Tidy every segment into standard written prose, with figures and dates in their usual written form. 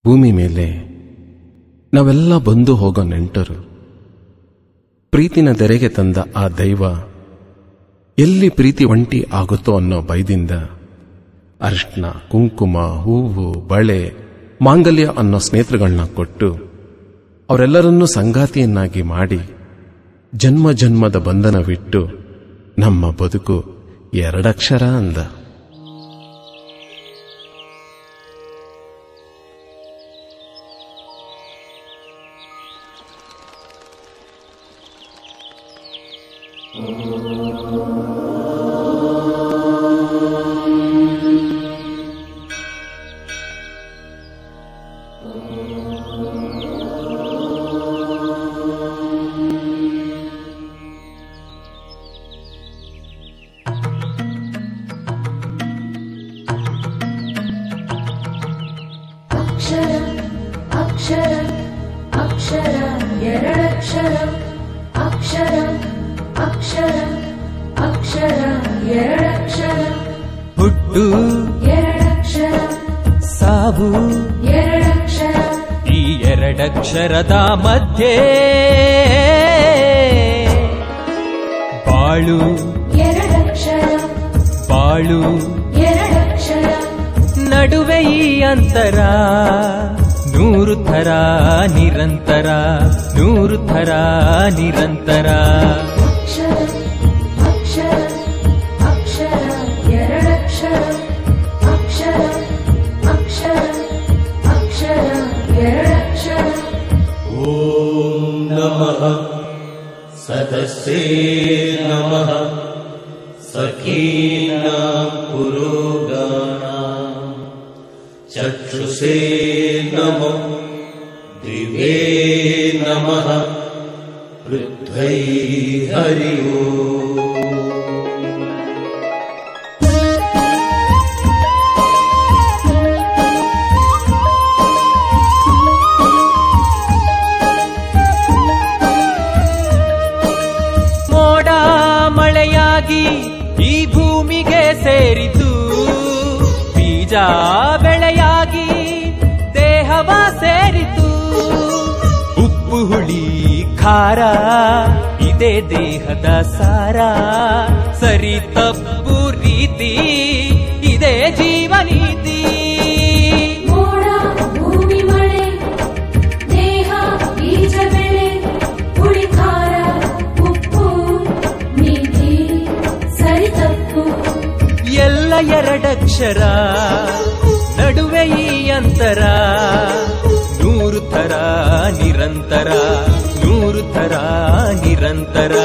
ಭೂಮಿ ಮೇಲೆ ನಾವೆಲ್ಲ ಬಂದು ಹೋಗೋ ನೆಂಟರು. ಪ್ರೀತಿನ ತೆರೆಗೆ ತಂದ ಆ ದೈವ ಎಲ್ಲಿ ಪ್ರೀತಿ ಒಂಟಿ ಆಗುತ್ತೋ ಅನ್ನೋ ಭಯದಿಂದ ಅರಿಶಿನ, ಕುಂಕುಮ, ಹೂವು, ಬಳೆ, ಮಾಂಗಲ್ಯ ಅನ್ನೋ ಸ್ನೇಹಿತರುಗಳನ್ನ ಕೊಟ್ಟು ಅವರೆಲ್ಲರನ್ನೂ ಸಂಗಾತಿಯನ್ನಾಗಿ ಮಾಡಿ ಜನ್ಮ ಜನ್ಮದ ಬಂಧನವಿಟ್ಟು ನಮ್ಮ ಬದುಕು 2 ಅಕ್ಷರ ಅಂದ. ಹುಟ್ಟು 2 ಅಕ್ಷರ, ಸಾವು 2 ಅಕ್ಷರ, ಈ 2 ಅಕ್ಷರದ ಮಧ್ಯೆ ಬಾಳು 2 ಅಕ್ಷರ, ಬಾಳು 2 ಅಕ್ಷರ, ನಡುವೆ ಈ ಅಂತರ 100 ಥರ ನಿರಂತರ, 100 ಥರ ನಿರಂತರ. ಅಕ್ಷರ ಅಕ್ಷರ ಅಕ್ಷರ 2 ಅಕ್ಷರ, ಅಕ್ಷರ ಅಕ್ಷರ ಅಕ್ಷರ 2 ಅಕ್ಷರ. ಓಂ ನಮಃ ಸದಸ್ಯೇ ನಮಃ ಸಖೀನಾಂ ಪುರೋಗಾನಾಂ ಚಕ್ಷುಷೇ ನಮೋ ದಿವೇ ನಮಃ ಪೃಥ್ವೈ ಹರಿ ಓಂ. ಮೋಡ ಮಳೆಯಾಗಿ ಈ ಭೂಮಿಗೆ ಸೇರಿತು, ಬೀಜ ಬೆಳೆಯಾಗಿ ದೇಹವ ಸೇರಿತು. ಉಪ್ಪು ಹುಳಿ ಖಾರ ಇದೇ ದೇಹದ ಸಾರ, ಸರಿ ತಪ್ಪು ರೀತಿ ಇದೇ ಜೀವನೀತಿ. ಮೋಡ ಭೂಮಿ ಮಳೆ ದೇಹ ಬೀಜ ಬೆಳೆ ಹುಳಿ ಖಾರ ಉಪ್ಪು ನೀತಿ ಸರಿ ತಪ್ಪು ಎಲ್ಲ 2 ಅಕ್ಷರ ನಡುವೆ ಈ ಅಂತರ, 100 ಥರ ನಿರಂತರ, 100 ಥರ ನಿರಂತರ.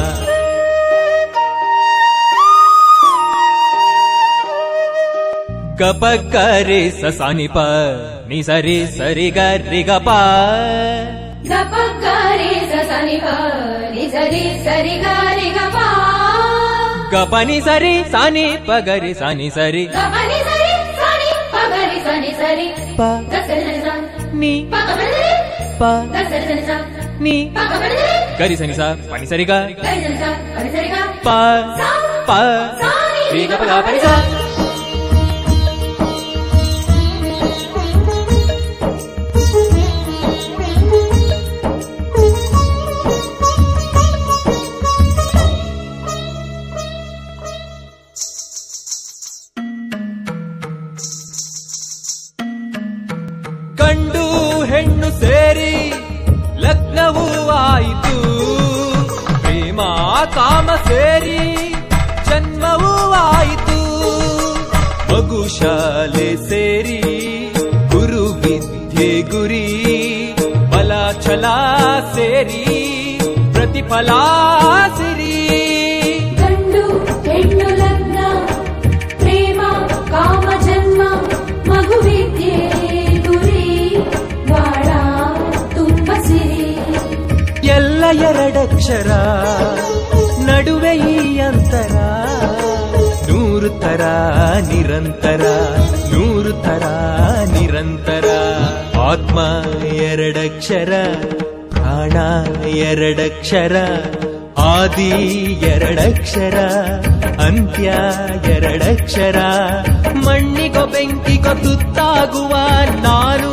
ಗಪ ಗರೆ ಸಸಾನಿ ಪ ನಿ ಸರಿ ಸರಿ ಗರಿ ಗಪ ಗಪ ಗರೆ ಸಸನಿ ಪ ನಿ ಸರಿ ಸರಿ ಗಾರಿ ಗಪ ಗಪ ನಿ ಸರಿ ಸಾನಿ ಪ ಗರಿ ಸಾನಿ ಸರಿ ಗಪ ನಿ ಸರಿ ಸಾನಿ ಪ ಗರಿ ಸನಿ ಸರಿ ಪ ದಸರಿ ಸ ನಿ ಪ ಗ ಬರಿ ಪ ದಸರಿ ಸ ನಿ ಪ ಗ ಬರಿ ಗರಿ ಸನಿ ಸ ಪನಿ ಸರಿ ಗ ಗರಿ ಸನಿ ಸ ಗರಿ ಸರಿ ಗ ಪ ಪ ಸಾನಿ ರಿ ಗ ಪ ಗ ಪನಿ ಸ. ಗಂಡು ಹೆಣ್ಣು ಸೇರಿ ಲಗ್ನವೂ ಆಯಿತು, ಪ್ರೇಮ ಕಾಮ ಸೇರಿ ಜನ್ಮವೂ ಆಯಿತು. ಮಗು ಶಾಲೆ ಸೇರಿ ಗುರು ವಿದ್ಯೆ ಗುರಿ, ಫಲ ಛಲ ಸೇರಿ ಪ್ರತಿಫಲ ಸಿರಿ. ಗಂಡು ಹೆಣ್ಣು ಲಗ್ನ ಪ್ರೇಮ ಕಾಮ ಜನ್ಮ ಮಗು ವಿದ್ಯೆ ಗುರಿ ಬಾಳ ತುಂಬ ಸಿರಿ. ಎಲ್ಲ 2 ಅಕ್ಷರ ನಡುವೆ ಈ ಅಂತರ, 100 ಥರ ನಿರಂತರ, 100 ಥರ ನಿರಂತರ. ಆತ್ಮ 2 ಅಕ್ಷರ, ಪ್ರಾಣ 2 ಅಕ್ಷರ, ಆದಿ 2 ಅಕ್ಷರ, ಅಂತ್ಯ 2 ಅಕ್ಷರ. ಮಣ್ಣಿಗೋ ಬೆಂಕಿಗೋ ತುತ್ತಾಗುವ ನಾನು